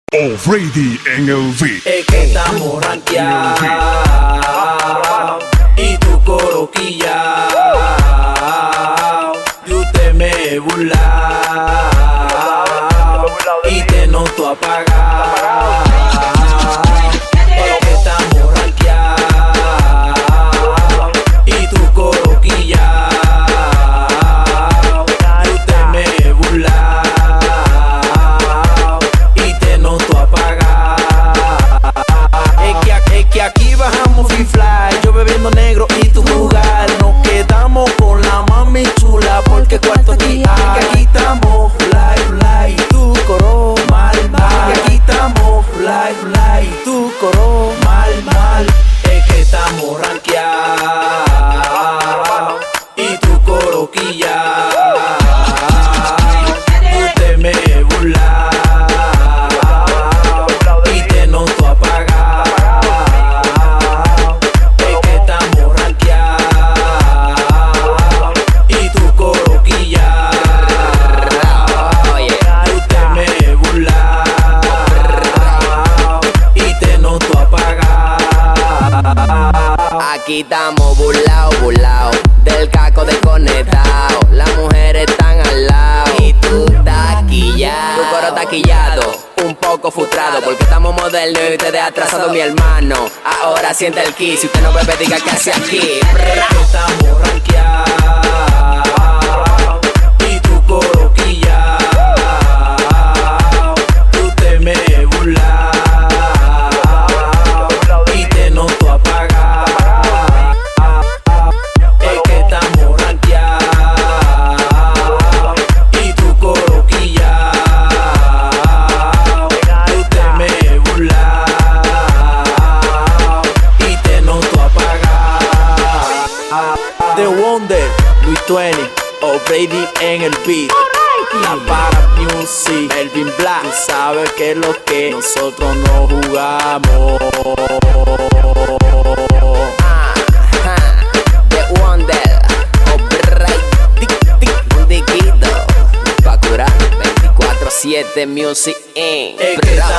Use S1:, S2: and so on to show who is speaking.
S1: O'Brady en el beat.
S2: Es que estamos rankeados y tu coroquilla y usted me burla y te noto apagado. Es que estamos rankeados y tu coroquilla y usted me burla y te noto apagado. Es que aquí bajamos free fly, yo bebiendo negro y tu jugar. Nos quedamos con la mami chula porque cuarto aquí hay. Que aquí estamos fly, tu coro mal, mal. Que aquí estamos fly, tu coro mal. Es que estamos rankeados y tu coroquilla y usted me burla y te noto apagado. Es que estamos rankeados y tu coroquilla y usted me burla y te noto apagado.
S3: Aquí estamos burlao, del caco desconectado. Las mujeres están al lado y tú taquillado. Tu coro taquillado, un poco frustrado porque estamos modernos y ustedes atrasado, mi hermano. Ahora siente el kiss, si usted no bebe diga que hace aquí.
S2: Estamos rankeados y tu coroquilla y usted me burla y te noto apagado. Es que estamos rankeados y tu coroquilla y usted me burla y te noto apagado. The Wonder, Luis 20, O'Brady en el beat. La para music, Melvin Black. Tú sabes que es lo que nosotros no jugamos.
S3: The Wonder, O'Brady, un diquito pa' curar 24/7 Music Inc.
S2: Es que